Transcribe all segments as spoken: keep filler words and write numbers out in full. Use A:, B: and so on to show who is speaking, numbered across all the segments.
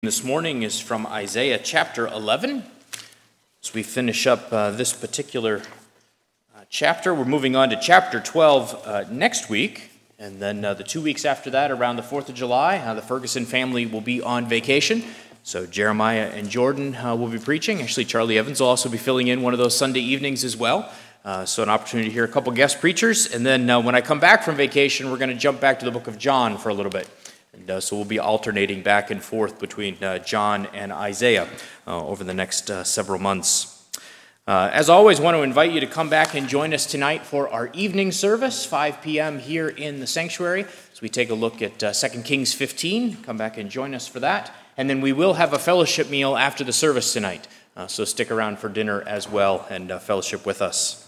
A: This morning is from Isaiah chapter eleven. As we finish up uh, this particular uh, chapter, we're moving on to chapter twelve uh, next week. And then uh, the two weeks after that, around the fourth of July, uh, the Ferguson family will be on vacation. So Jeremiah and Jordan uh, will be preaching. Actually, Charlie Evans will also be filling in one of those Sunday evenings as well. Uh, so an opportunity to hear a couple guest preachers. And then uh, when I come back from vacation, we're going to jump back to the book of John for a little bit. And uh, so we'll be alternating back and forth between uh, John and Isaiah uh, over the next uh, several months. Uh, as always, I want to invite you to come back and join us tonight for our evening service, five p.m. here in the sanctuary, as we take a look at uh, Second Kings fifteen. Come back and join us for that. And then we will have a fellowship meal after the service tonight. Uh, so stick around for dinner as well and uh, fellowship with us.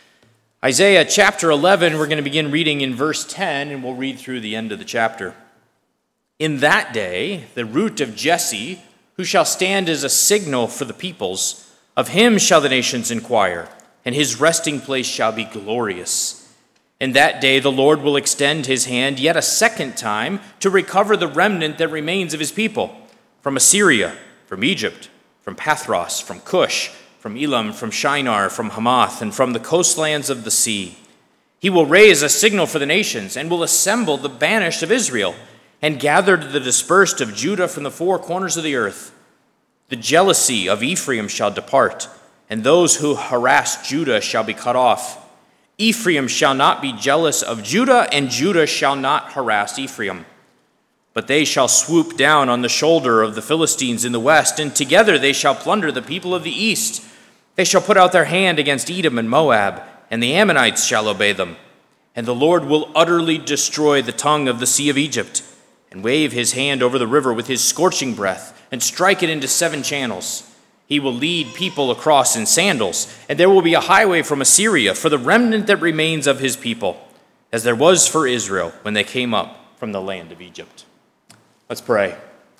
A: Isaiah chapter eleven, we're going to begin reading in verse ten, and we'll read through the end of the chapter. In that day, the root of Jesse, who shall stand as a signal for the peoples, of him shall the nations inquire, and his resting place shall be glorious. In that day the Lord will extend his hand yet a second time to recover the remnant that remains of his people, from Assyria, from Egypt, from Pathros, from Cush, from Elam, from Shinar, from Hamath, and from the coastlands of the sea. He will raise a signal for the nations, and will assemble the banished of Israel, and gathered the dispersed of Judah from the four corners of the earth. The jealousy of Ephraim shall depart, and those who harass Judah shall be cut off. Ephraim shall not be jealous of Judah, and Judah shall not harass Ephraim. But they shall swoop down on the shoulder of the Philistines in the west, and together they shall plunder the people of the east. They shall put out their hand against Edom and Moab, and the Ammonites shall obey them. And the Lord will utterly destroy the tongue of the sea of Egypt, and wave his hand over the river with his scorching breath, and strike it into seven channels. He will lead people across in sandals, and there will be a highway from Assyria for the remnant that remains of his people, as there was for Israel when they came up from the land of Egypt. Let's pray.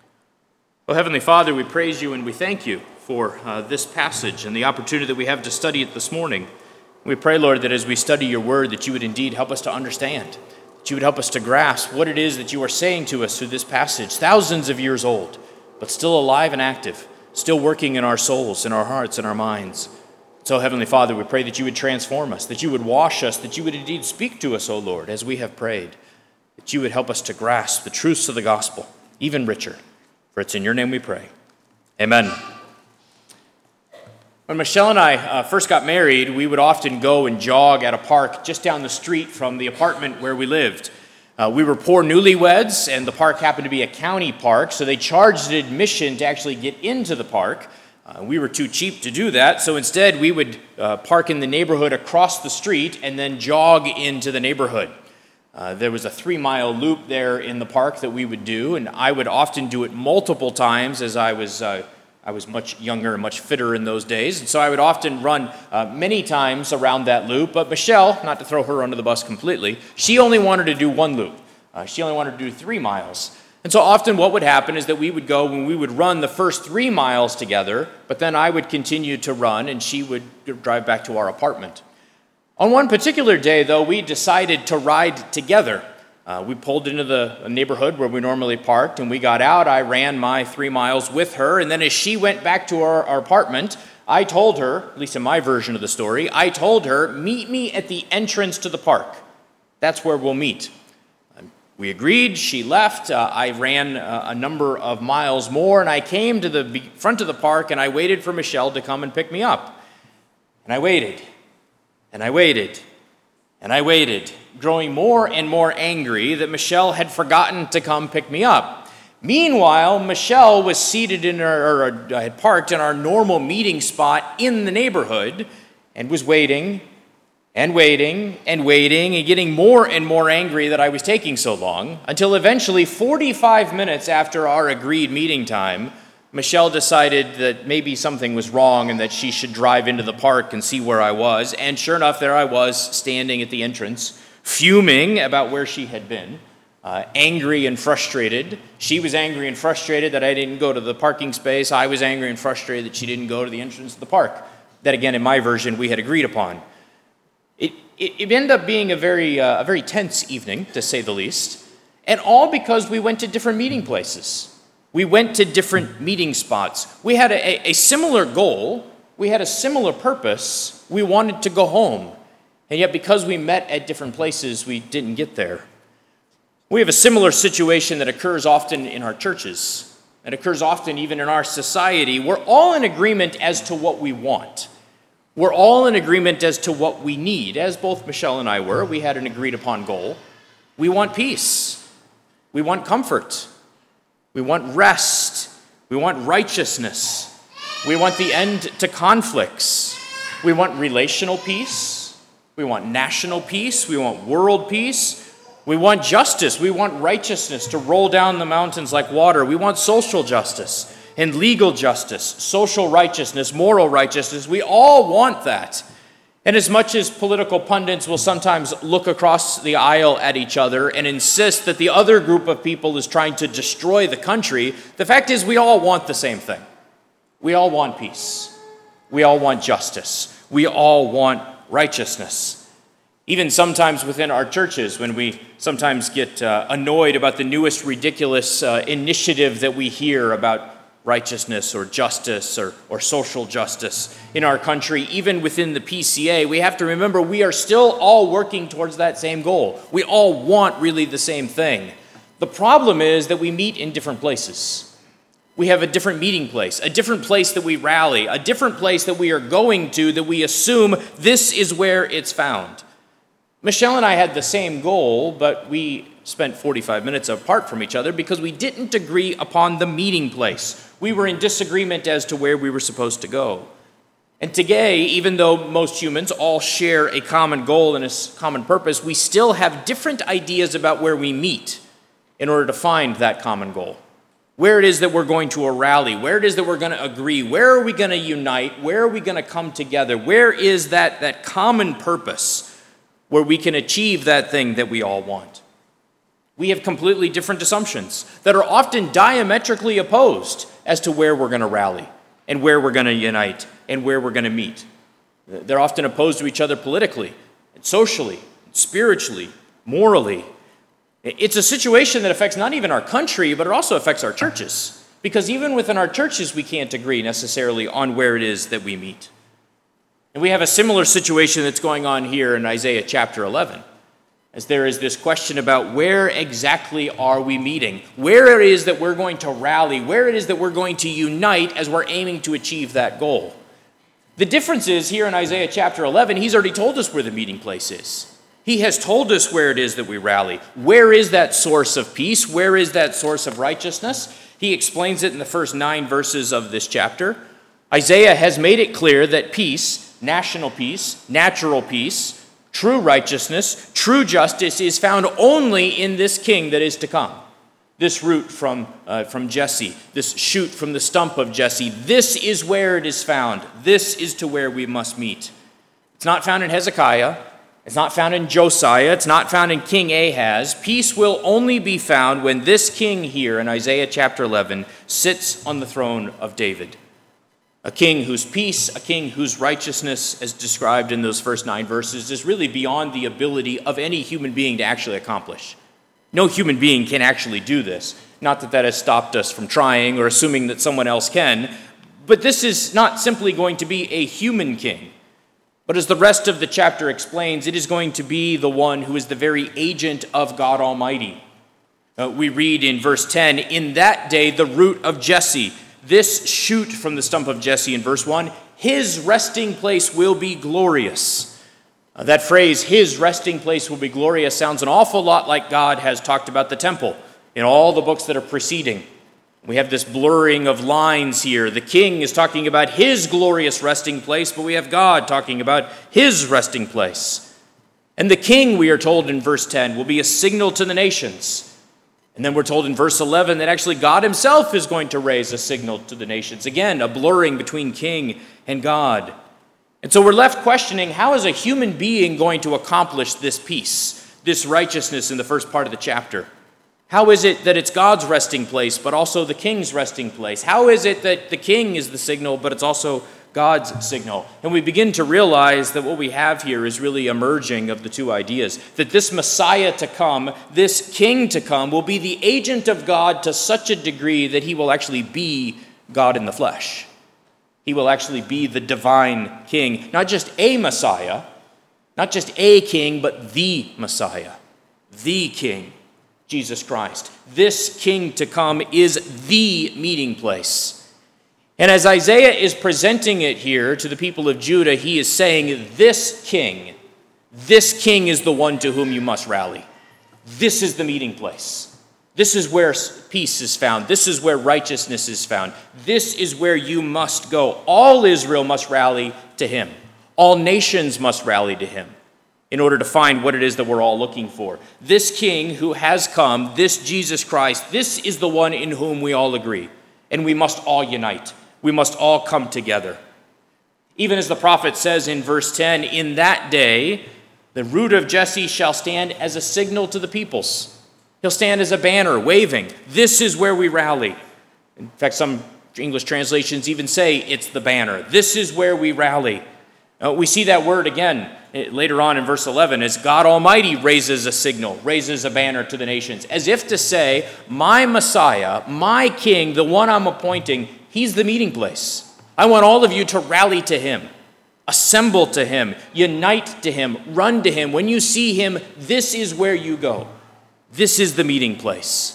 A: Oh, Heavenly Father, we praise you and we thank you for uh, this passage and the opportunity that we have to study it this morning. We pray, Lord, that as we study your word, that you would indeed help us to understand, that you would help us to grasp what it is that you are saying to us through this passage, thousands of years old, but still alive and active, still working in our souls, in our hearts, in our minds. So, Heavenly Father, we pray that you would transform us, that you would wash us, that you would indeed speak to us, O Lord, as we have prayed, that you would help us to grasp the truths of the gospel, even richer. For it's in your name we pray. Amen. When Michelle and I uh, first got married, we would often go and jog at a park just down the street from the apartment where we lived. Uh, we were poor newlyweds, and the park happened to be a county park, so they charged an admission to actually get into the park. Uh, we were too cheap to do that, so instead we would uh, park in the neighborhood across the street and then jog into the neighborhood. Uh, there was a three-mile loop there in the park that we would do, and I would often do it multiple times as I was uh, I was much younger and much fitter in those days, and so I would often run uh, many times around that loop. But Michelle, not to throw her under the bus completely, she only wanted to do one loop. Uh, she only wanted to do three miles. And so often what would happen is that we would go and we would run the first three miles together, but then I would continue to run and she would drive back to our apartment. On one particular day, though, we decided to ride together. Uh, we pulled into the neighborhood where we normally parked, and we got out. I ran my three miles with her, and then as she went back to our, our apartment, I told her, at least in my version of the story, I told her, meet me at the entrance to the park. That's where we'll meet. We agreed. She left. Uh, I ran uh, a number of miles more, and I came to the front of the park, and I waited for Michelle to come and pick me up. And I waited, and I waited, and I waited, growing more and more angry that Michelle had forgotten to come pick me up. Meanwhile, Michelle was seated in our, or had parked in our normal meeting spot in the neighborhood and was waiting and waiting and waiting and getting more and more angry that I was taking so long, until eventually, forty-five minutes after our agreed meeting time, Michelle decided that maybe something was wrong and that she should drive into the park and see where I was. And sure enough, there I was standing at the entrance, fuming about where she had been, uh, angry and frustrated. She was angry and frustrated that I didn't go to the parking space. I was angry and frustrated that she didn't go to the entrance of the park. That, again, in my version, we had agreed upon. It, it, it ended up being a very, uh, a very tense evening, to say the least, and all because we went to different meeting places. We went to different meeting spots. We had a, a similar goal. We had a similar purpose. We wanted to go home. And yet because we met at different places, we didn't get there. We have a similar situation that occurs often in our churches. It occurs often even in our society. We're all in agreement as to what we want. We're all in agreement as to what we need. As both Michelle and I were, we had an agreed upon goal. We want peace. We want comfort. We want rest. We want righteousness. We want the end to conflicts. We want relational peace. We want national peace. We want world peace. We want justice. We want righteousness to roll down the mountains like water. We want social justice and legal justice, social righteousness, moral righteousness. We all want that. And as much as political pundits will sometimes look across the aisle at each other and insist that the other group of people is trying to destroy the country, the fact is we all want the same thing. We all want peace. We all want justice. We all want righteousness. Even sometimes within our churches, when we sometimes get uh, annoyed about the newest ridiculous uh, initiative that we hear about righteousness or justice or, or social justice in our country, even within the P C A, we have to remember we are still all working towards that same goal. We all want really the same thing. The problem is that we meet in different places. We have a different meeting place, a different place that we rally, a different place that we are going to that we assume this is where it's found. Michelle and I had the same goal, but we spent forty-five minutes apart from each other because we didn't agree upon the meeting place. We were in disagreement as to where we were supposed to go. And today, even though most humans all share a common goal and a common purpose, we still have different ideas about where we meet in order to find that common goal. Where it is that we're going to a rally, where it is that we're going to agree, where are we going to unite, where are we going to come together, where is that, that common purpose where we can achieve that thing that we all want. We have completely different assumptions that are often diametrically opposed as to where we're going to rally and where we're going to unite and where we're going to meet. They're often opposed to each other politically, and socially, and spiritually, morally. It's a situation that affects not even our country, but it also affects our churches. Because even within our churches, we can't agree necessarily on where it is that we meet. And we have a similar situation that's going on here in Isaiah chapter eleven, as there is this question about where exactly are we meeting, where it is that we're going to rally, where it is that we're going to unite as we're aiming to achieve that goal. The difference is here in Isaiah chapter eleven, he's already told us where the meeting place is. He has told us where it is that we rally. Where is that source of peace? Where is that source of righteousness? He explains it in the first nine verses of this chapter. Isaiah has made it clear that peace, national peace, natural peace, true righteousness, true justice is found only in this king that is to come. This root from, uh, from Jesse, this shoot from the stump of Jesse, this is where it is found. This is to where we must meet. It's not found in Hezekiah. It's not found in Josiah. It's not found in King Ahaz. Peace will only be found when this king here in Isaiah chapter eleven sits on the throne of David. A king whose peace, a king whose righteousness, as described in those first nine verses, is really beyond the ability of any human being to actually accomplish. No human being can actually do this. Not that that has stopped us from trying or assuming that someone else can, but this is not simply going to be a human king. But as the rest of the chapter explains, it is going to be the one who is the very agent of God Almighty. Uh, we read in verse ten, "In that day the root of Jesse," this shoot from the stump of Jesse in verse one, "his resting place will be glorious." Uh, that phrase, "his resting place will be glorious," sounds an awful lot like God has talked about the temple in all the books that are preceding. We have this blurring of lines here. The king is talking about his glorious resting place, but we have God talking about his resting place. And the king, we are told in verse ten, will be a signal to the nations. And then we're told in verse eleven that actually God himself is going to raise a signal to the nations. Again, a blurring between king and God. And so we're left questioning, how is a human being going to accomplish this peace, this righteousness in the first part of the chapter? How is it that it's God's resting place, but also the king's resting place? How is it that the king is the signal, but it's also God's signal. And we begin to realize that what we have here is really a merging of the two ideas. That this Messiah to come, this King to come, will be the agent of God to such a degree that he will actually be God in the flesh. He will actually be the divine King. Not just a Messiah, not just a King, but the Messiah, the King, Jesus Christ. This King to come is the meeting place. And as Isaiah is presenting it here to the people of Judah, he is saying, this king, this king is the one to whom you must rally. This is the meeting place. This is where peace is found. This is where righteousness is found. This is where you must go. All Israel must rally to him. All nations must rally to him in order to find what it is that we're all looking for. This king who has come, this Jesus Christ, this is the one in whom we all agree. And we must all unite. We must all come together. Even as the prophet says in verse ten, in that day, the root of Jesse shall stand as a signal to the peoples. He'll stand as a banner, waving. This is where we rally. In fact, some English translations even say it's the banner. This is where we rally. Uh, we see that word again later on in verse eleven as God Almighty raises a signal, raises a banner to the nations, as if to say, my Messiah, my King, the one I'm appointing, he's the meeting place. I want all of you to rally to him, assemble to him, unite to him, run to him. When you see him, this is where you go. This is the meeting place.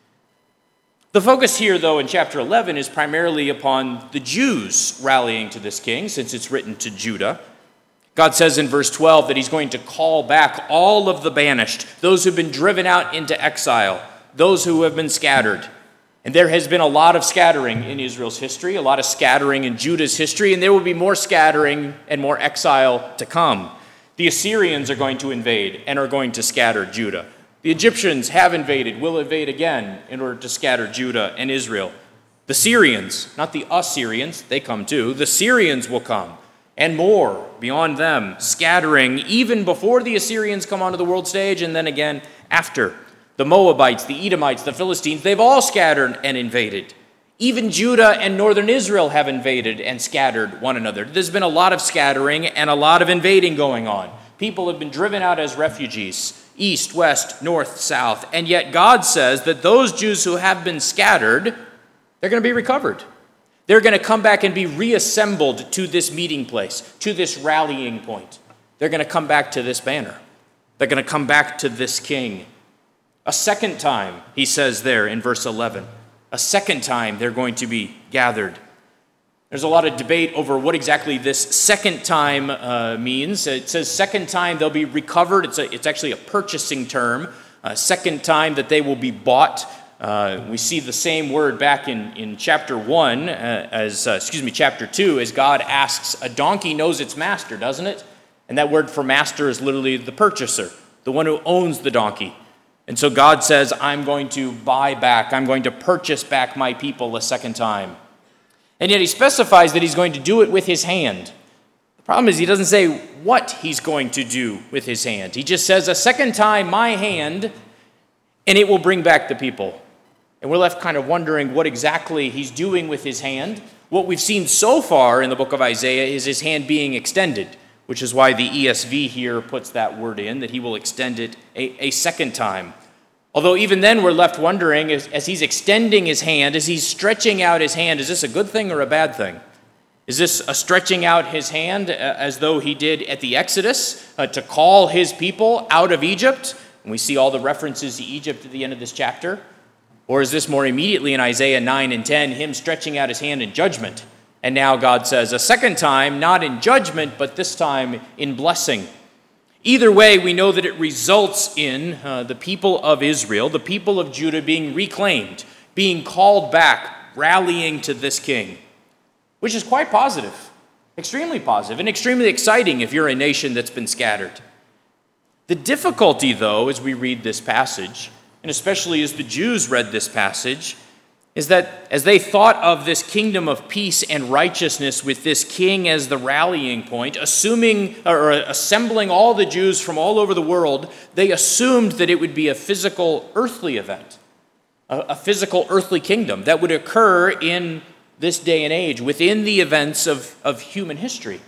A: The focus here, though, in chapter eleven is primarily upon the Jews rallying to this king, since it's written to Judah. God says in verse twelve that he's going to call back all of the banished, those who've been driven out into exile, those who have been scattered. And there has been a lot of scattering in Israel's history, a lot of scattering in Judah's history, and there will be more scattering and more exile to come. The Assyrians are going to invade and are going to scatter Judah. The Egyptians have invaded, will invade again in order to scatter Judah and Israel. The Syrians, not the Assyrians, they come too, the Syrians will come, and more beyond them, scattering even before the Assyrians come onto the world stage and then again after. The Moabites, the Edomites, the Philistines, they've all scattered and invaded. Even Judah and northern Israel have invaded and scattered one another. There's been a lot of scattering and a lot of invading going on. People have been driven out as refugees, east, west, north, south. And yet God says that those Jews who have been scattered, they're going to be recovered. They're going to come back and be reassembled to this meeting place, to this rallying point. They're going to come back to this banner. They're going to come back to this king. A second time, he says there in verse eleven, a second time they're going to be gathered. There's a lot of debate over what exactly this second time uh, means. It says second time they'll be recovered. It's, a, it's actually a purchasing term. Uh, second time that they will be bought. Uh, we see the same word back in, in chapter one, uh, as uh, excuse me, chapter two, as God asks, a donkey knows its master, doesn't it? And that word for master is literally the purchaser, the one who owns the donkey. And so God says, I'm going to buy back, I'm going to purchase back my people a second time. And yet he specifies that he's going to do it with his hand. The problem is he doesn't say what he's going to do with his hand. He just says, a second time, my hand, and it will bring back the people. And we're left kind of wondering what exactly he's doing with his hand. What we've seen so far in the book of Isaiah is his hand being extended, which is why the E S V here puts that word in, that he will extend it a, a second time. Although even then we're left wondering, as, as he's extending his hand, as he's stretching out his hand, is this a good thing or a bad thing? Is this a stretching out his hand uh, as though he did at the Exodus uh, to call his people out of Egypt? And we see all the references to Egypt at the end of this chapter. Or is this more immediately in Isaiah nine and ten, him stretching out his hand in judgment? And now God says a second time, not in judgment, but this time in blessing. Either way, we know that it results in uh, the people of Israel, the people of Judah being reclaimed, being called back, rallying to this king, which is quite positive, extremely positive, and extremely exciting if you're a nation that's been scattered. The difficulty, though, as we read this passage, and especially as the Jews read this passage, is that as they thought of this kingdom of peace and righteousness with this king as the rallying point, assuming or assembling all the Jews from all over the world, they assumed that it would be a physical earthly event, a, a physical earthly kingdom that would occur in this day and age within the events of, of human history.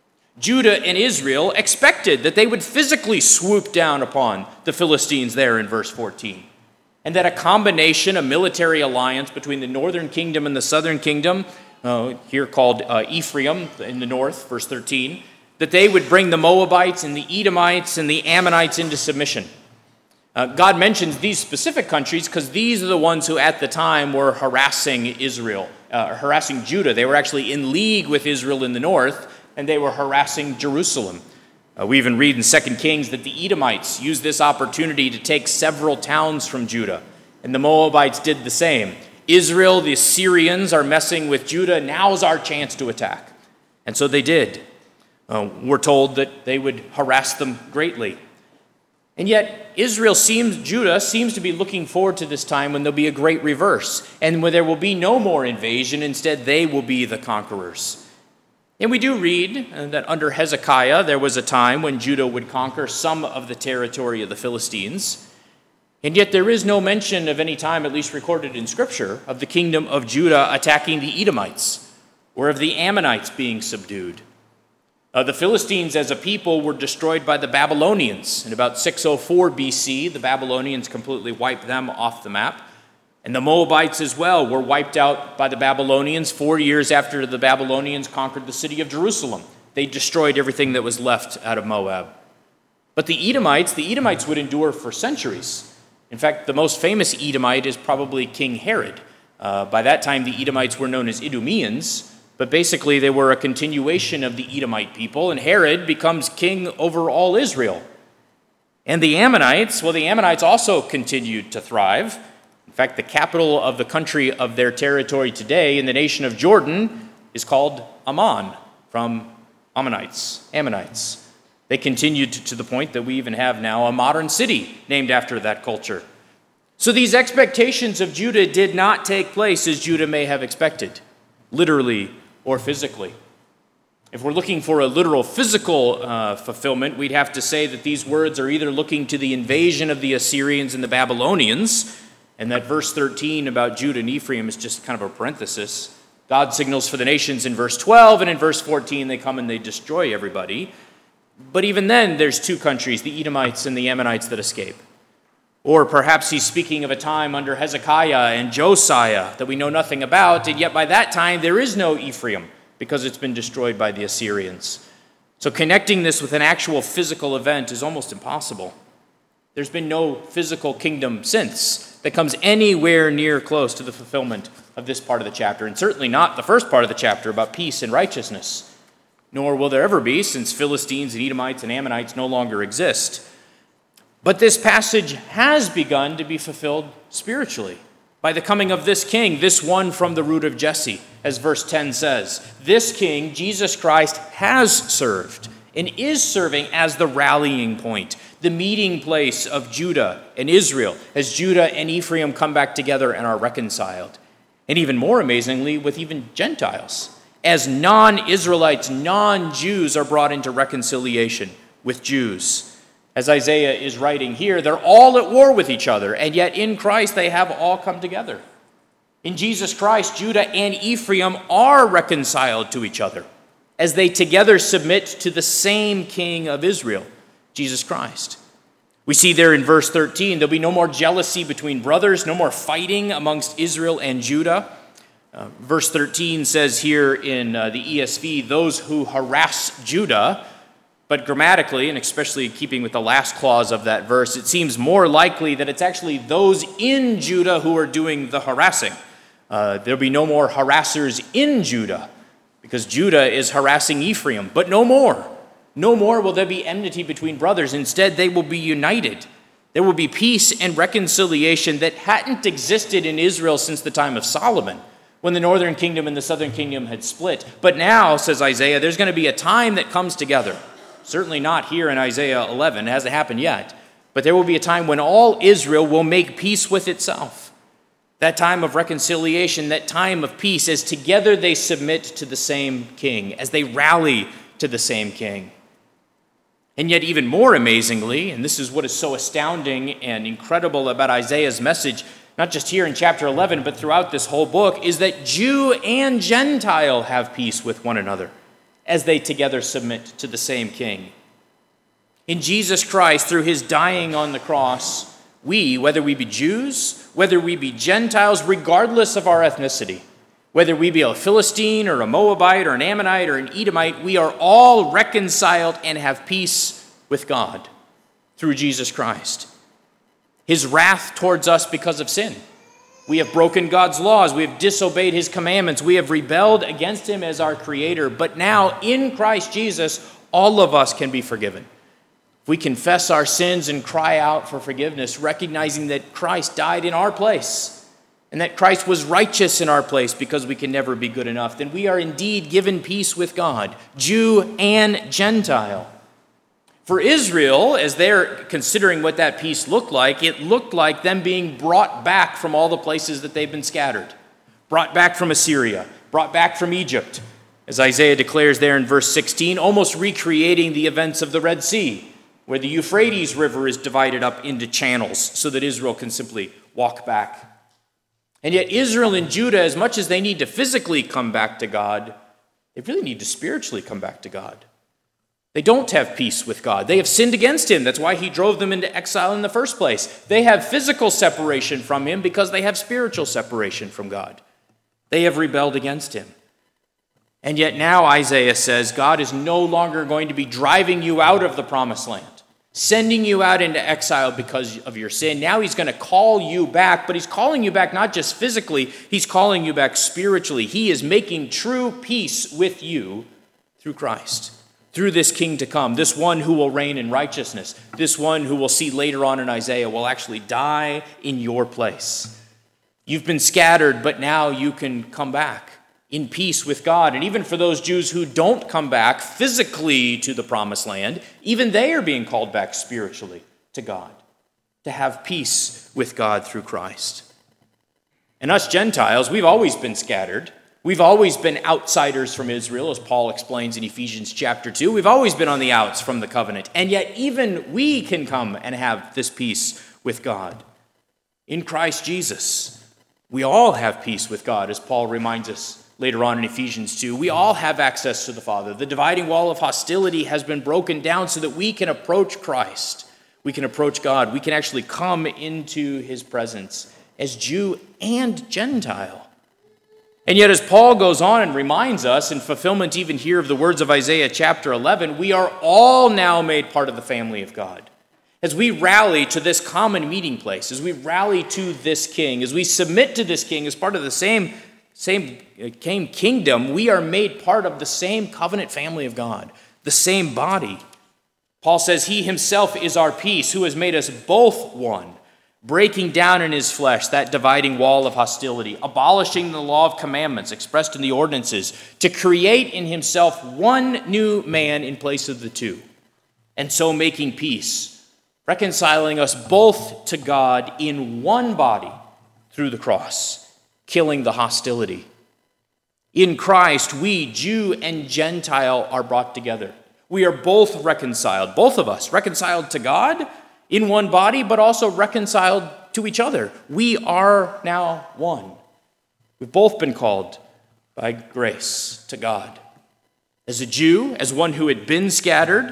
A: Judah and Israel expected that they would physically swoop down upon the Philistines there in verse fourteen, and that a combination, a military alliance between the northern kingdom and the southern kingdom, uh, here called uh, Ephraim in the north, verse thirteen, that they would bring the Moabites and the Edomites and the Ammonites into submission. Uh, God mentions these specific countries because these are the ones who at the time were harassing Israel, uh, harassing Judah. They were actually in league with Israel in the north, and they were harassing Jerusalem. Uh, we even read in Second Kings that the Edomites used this opportunity to take several towns from Judah, and the Moabites did the same. Israel, the Assyrians, are messing with Judah. Now's our chance to attack. And so they did. Uh, we're told that they would harass them greatly. And yet, Israel seems, Judah seems to be looking forward to this time when there'll be a great reverse, and when there will be no more invasion. Instead, they will be the conquerors. And we do read that under Hezekiah, there was a time when Judah would conquer some of the territory of the Philistines. And yet there is no mention of any time, at least recorded in Scripture, of the kingdom of Judah attacking the Edomites or of the Ammonites being subdued. Uh, the Philistines as a people were destroyed by the Babylonians. In about six oh four B C, the Babylonians completely wiped them off the map. And the Moabites as well were wiped out by the Babylonians four years after the Babylonians conquered the city of Jerusalem. They destroyed everything that was left out of Moab. But the Edomites, the Edomites would endure for centuries. In fact, the most famous Edomite is probably King Herod. Uh, by that time, the Edomites were known as Idumeans, but basically they were a continuation of the Edomite people, and Herod becomes king over all Israel. And the Ammonites, well, the Ammonites also continued to thrive. In fact, the capital of the country of their territory today in the nation of Jordan is called Ammon, from Ammonites, Ammonites. They continued to the point that we even have now a modern city named after that culture. So these expectations of Judah did not take place as Judah may have expected, literally or physically. If we're looking for a literal physical uh, fulfillment, we'd have to say that these words are either looking to the invasion of the Assyrians and the Babylonians, and that verse thirteen about Judah and Ephraim is just kind of a parenthesis. God signals for the nations in verse twelve, and in verse fourteen they come and they destroy everybody. But even then, there's two countries, the Edomites and the Ammonites, that escape. Or perhaps he's speaking of a time under Hezekiah and Josiah that we know nothing about, and yet by that time there is no Ephraim because it's been destroyed by the Assyrians. So connecting this with an actual physical event is almost impossible. There's been no physical kingdom since that comes anywhere near close to the fulfillment of this part of the chapter, and certainly not the first part of the chapter about peace and righteousness. Nor will there ever be, since Philistines and Edomites and Ammonites no longer exist. But this passage has begun to be fulfilled spiritually by the coming of this king, this one from the root of Jesse, as verse ten says. This king, Jesus Christ, has served and is serving as the rallying point, the meeting place of Judah and Israel, as Judah and Ephraim come back together and are reconciled. And even more amazingly, with even Gentiles, as non-Israelites, non-Jews are brought into reconciliation with Jews. As Isaiah is writing here, they're all at war with each other, and yet in Christ they have all come together. In Jesus Christ, Judah and Ephraim are reconciled to each other as they together submit to the same King of Israel, Jesus Christ. We see there in verse thirteen, there'll be no more jealousy between brothers, no more fighting amongst Israel and Judah. Uh, verse thirteen says here in uh, the E S V, those who harass Judah. But grammatically, and especially keeping with the last clause of that verse, it seems more likely that it's actually those in Judah who are doing the harassing. Uh, there'll be no more harassers in Judah, because Judah is harassing Ephraim, but no more. No more will there be enmity between brothers. Instead, they will be united. There will be peace and reconciliation that hadn't existed in Israel since the time of Solomon, when the northern kingdom and the southern kingdom had split. But now, says Isaiah, there's going to be a time that comes together. Certainly not here in Isaiah eleven. It hasn't happened yet. But there will be a time when all Israel will make peace with itself. That time of reconciliation, that time of peace, as together they submit to the same king, as they rally to the same king. And yet even more amazingly, and this is what is so astounding and incredible about Isaiah's message, not just here in chapter eleven, but throughout this whole book, is that Jew and Gentile have peace with one another as they together submit to the same king. In Jesus Christ, through his dying on the cross, we, whether we be Jews, whether we be Gentiles, regardless of our ethnicity, whether we be a Philistine or a Moabite or an Ammonite or an Edomite, we are all reconciled and have peace with God through Jesus Christ. His wrath towards us because of sin. We have broken God's laws. We have disobeyed his commandments. We have rebelled against him as our creator. But now in Christ Jesus, all of us can be forgiven. If we confess our sins and cry out for forgiveness, recognizing that Christ died in our place, and that Christ was righteous in our place because we can never be good enough, then we are indeed given peace with God, Jew and Gentile. For Israel, as they're considering what that peace looked like, it looked like them being brought back from all the places that they've been scattered. Brought back from Assyria, brought back from Egypt, as Isaiah declares there in verse sixteen, almost recreating the events of the Red Sea, where the Euphrates River is divided up into channels so that Israel can simply walk back. And yet Israel and Judah, as much as they need to physically come back to God, they really need to spiritually come back to God. They don't have peace with God. They have sinned against him. That's why he drove them into exile in the first place. They have physical separation from him because they have spiritual separation from God. They have rebelled against him. And yet now Isaiah says God is no longer going to be driving you out of the promised land, sending you out into exile because of your sin. Now he's going to call you back, but he's calling you back not just physically, he's calling you back spiritually. He is making true peace with you through Christ, through this king to come, this one who will reign in righteousness, this one who we'll see later on in Isaiah will actually die in your place. You've been scattered, but now you can come back in peace with God. And even for those Jews who don't come back physically to the promised land, even they are being called back spiritually to God, to have peace with God through Christ. And us Gentiles, we've always been scattered. We've always been outsiders from Israel, as Paul explains in Ephesians chapter two. We've always been on the outs from the covenant. And yet even we can come and have this peace with God. In Christ Jesus, we all have peace with God, as Paul reminds us later on in Ephesians two. We all have access to the Father. The dividing wall of hostility has been broken down so that we can approach Christ. We can approach God. We can actually come into his presence as Jew and Gentile. And yet, as Paul goes on and reminds us, in fulfillment even here of the words of Isaiah chapter eleven, we are all now made part of the family of God. As we rally to this common meeting place, as we rally to this king, as we submit to this king as part of the same, same, same kingdom, we are made part of the same covenant family of God, the same body. Paul says he himself is our peace, who has made us both one, breaking down in his flesh that dividing wall of hostility, abolishing the law of commandments expressed in the ordinances, to create in himself one new man in place of the two, and so making peace, reconciling us both to God in one body through the cross, killing the hostility. In Christ, we, Jew and Gentile, are brought together. We are both reconciled, both of us, reconciled to God in one body, but also reconciled to each other. We are now one. We've both been called by grace to God. As a Jew, as one who had been scattered,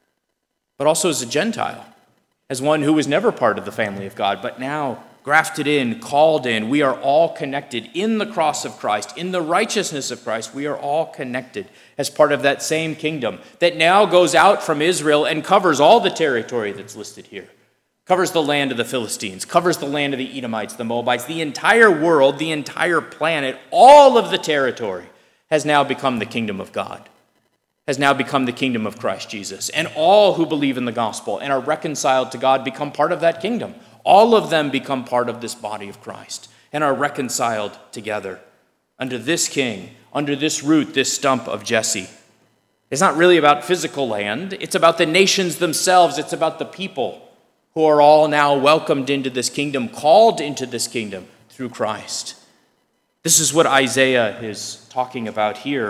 A: but also as a Gentile, as one who was never part of the family of God, but now grafted in, called in. We are all connected in the cross of Christ, in the righteousness of Christ. We are all connected as part of that same kingdom that now goes out from Israel and covers all the territory that's listed here. Covers the land of the Philistines, covers the land of the Edomites, the Moabites, the entire world, the entire planet, all of the territory has now become the kingdom of God, has now become the kingdom of Christ Jesus. And all who believe in the gospel and are reconciled to God become part of that kingdom. All of them become part of this body of Christ and are reconciled together under this king, under this root, this stump of Jesse. It's not really about physical land. It's about the nations themselves. It's about the people who are all now welcomed into this kingdom, called into this kingdom through Christ. This is what Isaiah is talking about here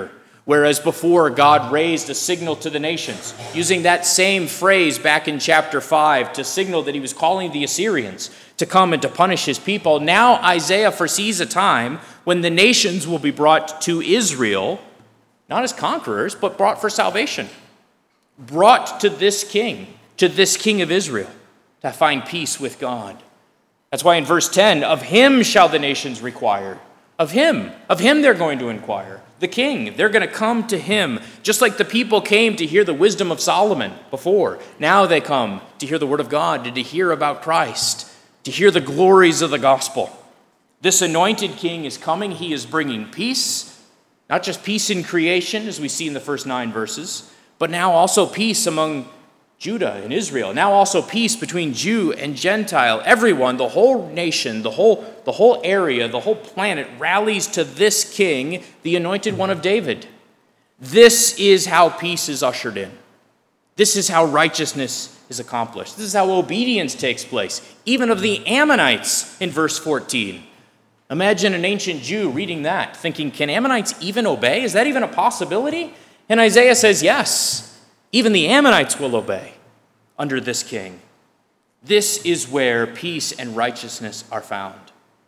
A: Whereas before, God raised a signal to the nations, using that same phrase back in chapter five to signal that he was calling the Assyrians to come and to punish his people. Now Isaiah foresees a time when the nations will be brought to Israel, not as conquerors, but brought for salvation. Brought to this king, to this king of Israel, to find peace with God. That's why in verse ten, of him shall the nations require. Of him. Of him they're going to inquire. The king. They're going to come to him. Just like the people came to hear the wisdom of Solomon before. Now they come to hear the word of God, to hear about Christ, to hear the glories of the gospel. This anointed king is coming. He is bringing peace. Not just peace in creation, as we see in the first nine verses, but now also peace among Judah and Israel. Now also peace between Jew and Gentile. Everyone, the whole nation, the whole, the whole area, the whole planet rallies to this king, the anointed one of David. This is how peace is ushered in. This is how righteousness is accomplished. This is how obedience takes place, even of the Ammonites in verse fourteen. Imagine an ancient Jew reading that, thinking, can Ammonites even obey? Is that even a possibility? And Isaiah says, yes. Even the Ammonites will obey under this king. This is where peace and righteousness are found.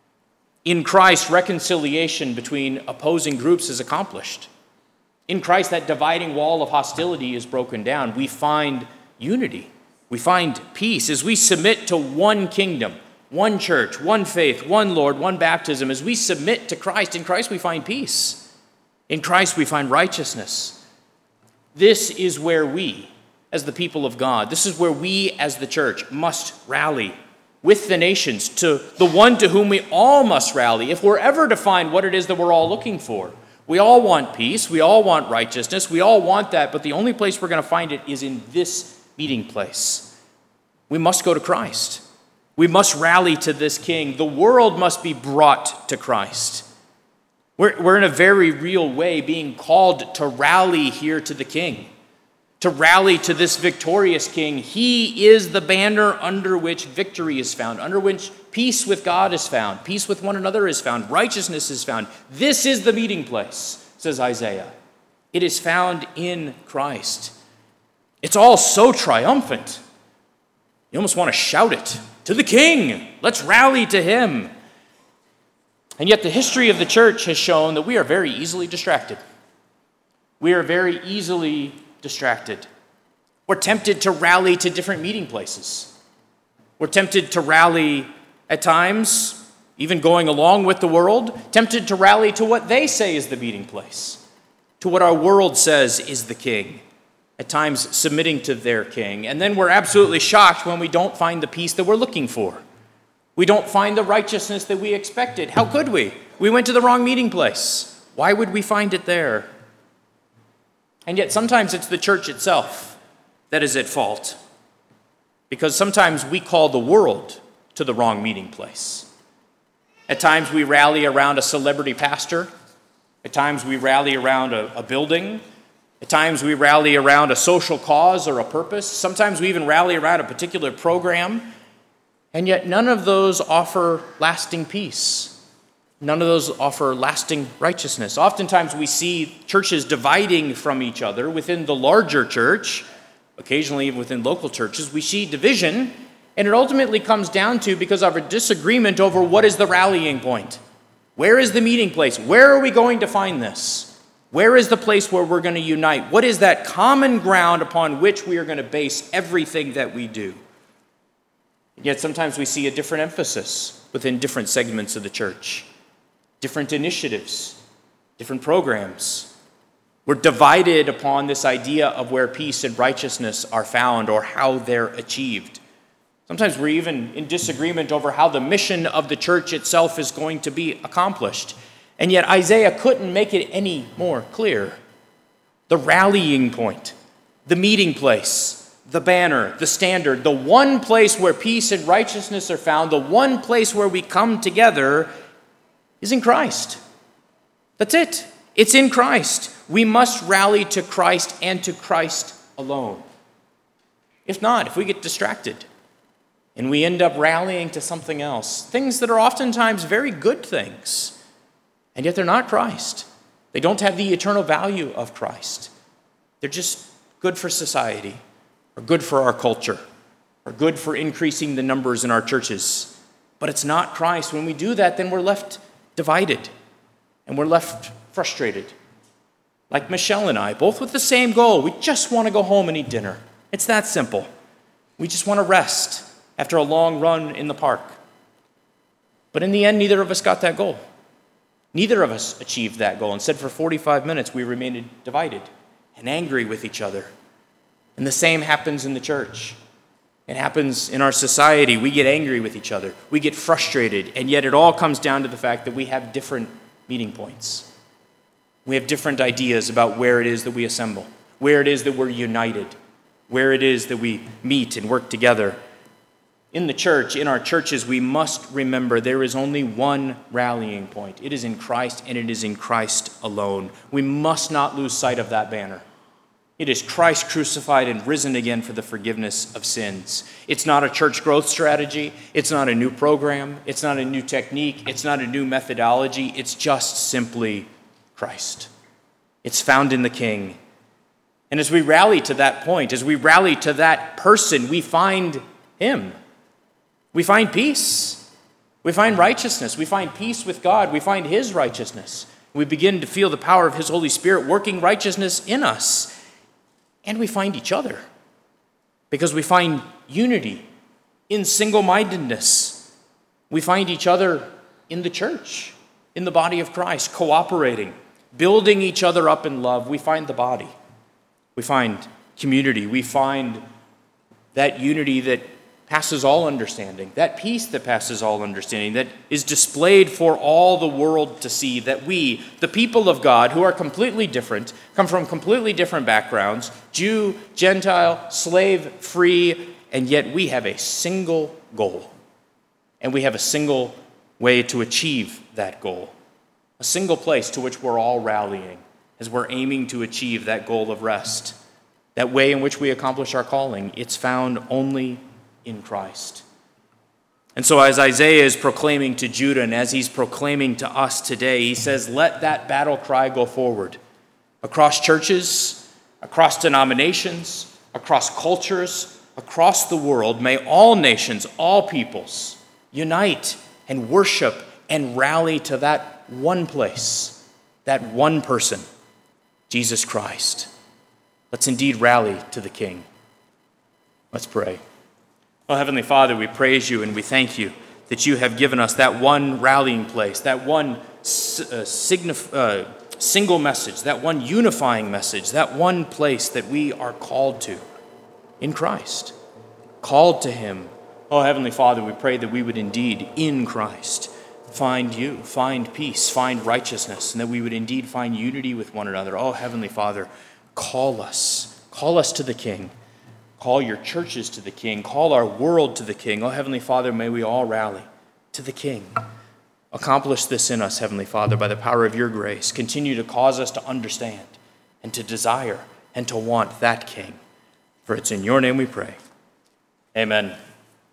A: In Christ, reconciliation between opposing groups is accomplished. In Christ, that dividing wall of hostility is broken down. We find unity. We find peace as we submit to one kingdom, one church, one faith, one Lord, one baptism. As we submit to Christ, in Christ we find peace. In Christ we find righteousness. This is where we, as the people of God, this is where we as the church must rally with the nations to the one to whom we all must rally if we're ever to find what it is that we're all looking for. We all want peace. We all want righteousness. We all want that, but the only place we're going to find it is in this meeting place. We must go to Christ. We must rally to this king. The world must be brought to Christ. We're, we're in a very real way being called to rally here to the king, to rally to this victorious king. He is the banner under which victory is found, under which peace with God is found, peace with one another is found, righteousness is found. This is the meeting place, says Isaiah. It is found in Christ. It's all so triumphant. You almost want to shout it to the king. Let's rally to him. And yet the history of the church has shown that we are very easily distracted. We are very easily distracted. We're tempted to rally to different meeting places. We're tempted to rally at times, even going along with the world, tempted to rally to what they say is the meeting place, to what our world says is the king, at times submitting to their king. And then we're absolutely shocked when we don't find the peace that we're looking for. We don't find the righteousness that we expected. How could we? We went to the wrong meeting place. Why would we find it there? And yet sometimes it's the church itself that is at fault, because sometimes we call the world to the wrong meeting place. At times we rally around a celebrity pastor. At times we rally around a, a building. At times we rally around a social cause or a purpose. Sometimes we even rally around a particular program. And yet none of those offer lasting peace. None of those offer lasting righteousness. Oftentimes we see churches dividing from each other within the larger church, occasionally even within local churches. We see division, and it ultimately comes down to because of a disagreement over what is the rallying point. Where is the meeting place? Where are we going to find this? Where is the place where we're going to unite? What is that common ground upon which we are going to base everything that we do? Yet sometimes we see a different emphasis within different segments of the church, different initiatives, different programs. We're divided upon this idea of where peace and righteousness are found or how they're achieved. Sometimes we're even in disagreement over how the mission of the church itself is going to be accomplished. And yet Isaiah couldn't make it any more clear. The rallying point, the meeting place, the banner, the standard, the one place where peace and righteousness are found, the one place where we come together is in Christ. That's it. It's in Christ. We must rally to Christ and to Christ alone. If not, if we get distracted and we end up rallying to something else, things that are oftentimes very good things, and yet they're not Christ, They don't have the eternal value of Christ. They're just good for society, or good for our culture, or good for increasing the numbers in our churches. But it's not Christ. When we do that, then we're left divided, and we're left frustrated. Like Michelle and I, both with the same goal. We just want to go home and eat dinner. It's that simple. We just want to rest after a long run in the park. But in the end, neither of us got that goal. Neither of us achieved that goal. Instead, for forty-five minutes, we remained divided and angry with each other. And the same happens in the church. It happens in our society. We get angry with each other. We get frustrated. And yet it all comes down to the fact that we have different meeting points. We have different ideas about where it is that we assemble, where it is that we're united, where it is that we meet and work together. In the church, in our churches, we must remember there is only one rallying point. It is in Christ, and it is in Christ alone. We must not lose sight of that banner. It is Christ crucified and risen again for the forgiveness of sins. It's not a church growth strategy. It's not a new program. It's not a new technique. It's not a new methodology. It's just simply Christ. It's found in the King. And as we rally to that point, as we rally to that person, we find him. We find peace. We find righteousness. We find peace with God. We find his righteousness. We begin to feel the power of his Holy Spirit working righteousness in us. And we find each other because we find unity in single-mindedness. We find each other in the church, in the body of Christ, cooperating, building each other up in love. We find the body. We find community. We find that unity that passes all understanding, that peace that passes all understanding, that is displayed for all the world to see, that we, the people of God, who are completely different, come from completely different backgrounds, Jew, Gentile, slave, free, and yet we have a single goal. And we have a single way to achieve that goal. A single place to which we're all rallying as we're aiming to achieve that goal of rest. That way in which we accomplish our calling, it's found only in Christ. And so as Isaiah is proclaiming to Judah and as he's proclaiming to us today, he says, let that battle cry go forward. Across churches, across denominations, across cultures, across the world, may all nations, all peoples unite and worship and rally to that one place, that one person, Jesus Christ. Let's indeed rally to the King. Let's pray. Oh, Heavenly Father, we praise you and we thank you that you have given us that one rallying place, that one uh, signif- uh, single message, that one unifying message, that one place that we are called to in Christ, called to him. Oh, Heavenly Father, we pray that we would indeed, in Christ, find you, find peace, find righteousness, and that we would indeed find unity with one another. Oh, Heavenly Father, call us, call us to the King. Call your churches to the King. Call our world to the King. Oh, Heavenly Father, may we all rally to the King. Accomplish this in us, Heavenly Father, by the power of your grace. Continue to cause us to understand and to desire and to want that King. For it's in your name we pray. Amen.